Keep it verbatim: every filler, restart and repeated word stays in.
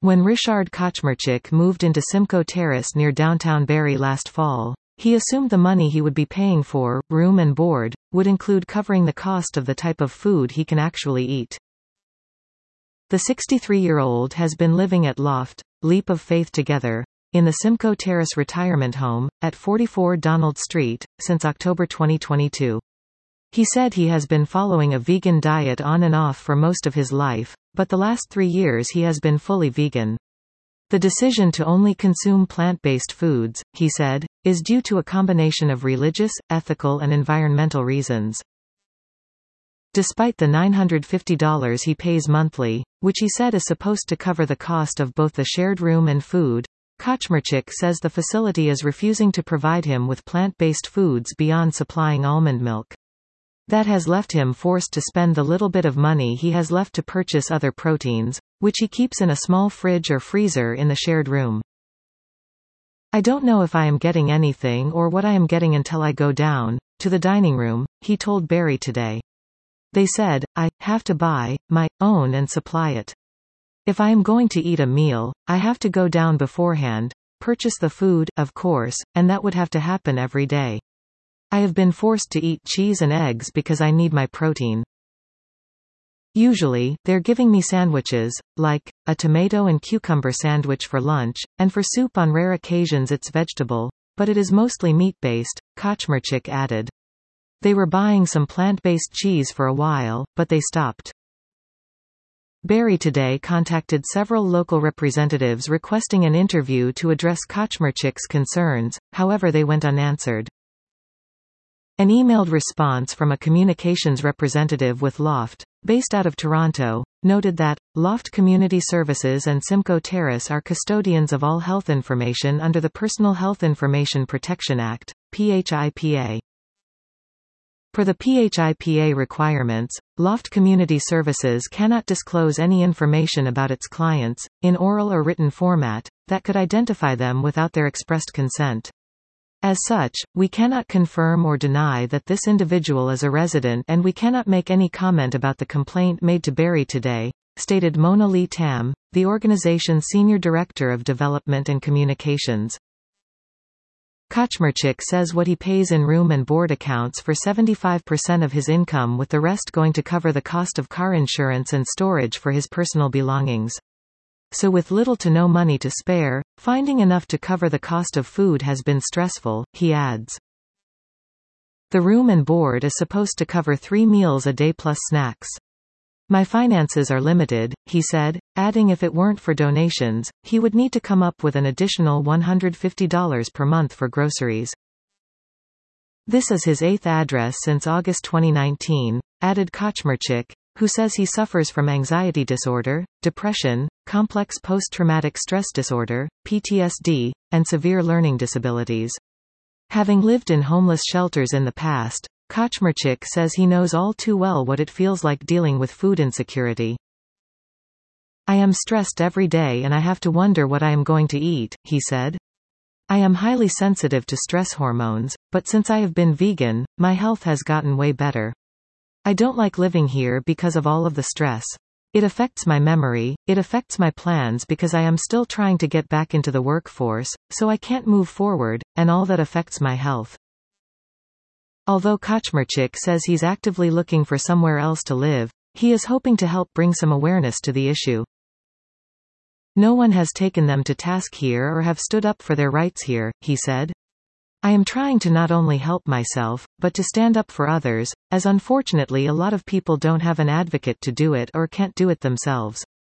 When Ryszard Kaczmarczyk moved into Simcoe Terrace near downtown Barrie last fall, he assumed the money he would be paying for, room and board, would include covering the cost of the type of food he can actually eat. The sixty-three-year-old has been living at Loft, Leap of Faith Together, in the Simcoe Terrace retirement home, at forty-four Donald Street, since October twenty twenty-two. He said he has been following a vegan diet on and off for most of his life, but the last three years he has been fully vegan. The decision to only consume plant-based foods, he said, is due to a combination of religious, ethical and environmental reasons. Despite the nine hundred fifty dollars he pays monthly, which he said is supposed to cover the cost of both the shared room and food, Kaczmarczyk says the facility is refusing to provide him with plant-based foods beyond supplying almond milk. That has left him forced to spend the little bit of money he has left to purchase other proteins, which he keeps in a small fridge or freezer in the shared room. I don't know if I am getting anything or what I am getting until I go down to the dining room, he told Barrie Today. They said, I have to buy my own and supply it. If I am going to eat a meal, I have to go down beforehand, purchase the food, of course, and that would have to happen every day. I have been forced to eat cheese and eggs because I need my protein. Usually, they're giving me sandwiches, like, a tomato and cucumber sandwich for lunch, and for soup on rare occasions it's vegetable, but it is mostly meat-based, Kaczmarczyk added. They were buying some plant-based cheese for a while, but they stopped. Barrie Today contacted several local representatives requesting an interview to address Kaczmarczyk's concerns, however they went unanswered. An emailed response from a communications representative with Loft, based out of Toronto, noted that, Loft Community Services and Simcoe Terrace are custodians of all health information under the Personal Health Information Protection Act, P H I P A. Per the P H I P A requirements, Loft Community Services cannot disclose any information about its clients, in oral or written format, that could identify them without their expressed consent. As such, we cannot confirm or deny that this individual is a resident and we cannot make any comment about the complaint made to Barrie Today, stated Mona Lee Tam, the organization's Senior Director of Development and Communications. Kaczmarczyk says what he pays in room and board accounts for seventy-five percent of his income, with the rest going to cover the cost of car insurance and storage for his personal belongings. So with little to no money to spare, finding enough to cover the cost of food has been stressful, he adds. The room and board is supposed to cover three meals a day plus snacks. My finances are limited, he said, adding if it weren't for donations, he would need to come up with an additional one hundred fifty dollars per month for groceries. This is his eighth address since August twenty nineteen, added Kaczmarczyk, who says he suffers from anxiety disorder, depression, complex post-traumatic stress disorder, P T S D, and severe learning disabilities. Having lived in homeless shelters in the past, Kaczmarczyk says he knows all too well what it feels like dealing with food insecurity. I am stressed every day and I have to wonder what I am going to eat, he said. I am highly sensitive to stress hormones, but since I have been vegan, my health has gotten way better. I don't like living here because of all of the stress. It affects my memory, it affects my plans because I am still trying to get back into the workforce, so I can't move forward, and all that affects my health. Although Kaczmarczyk says he's actively looking for somewhere else to live, he is hoping to help bring some awareness to the issue. No one has taken them to task here or have stood up for their rights here, he said. I am trying to not only help myself, but to stand up for others, as unfortunately a lot of people don't have an advocate to do it or can't do it themselves.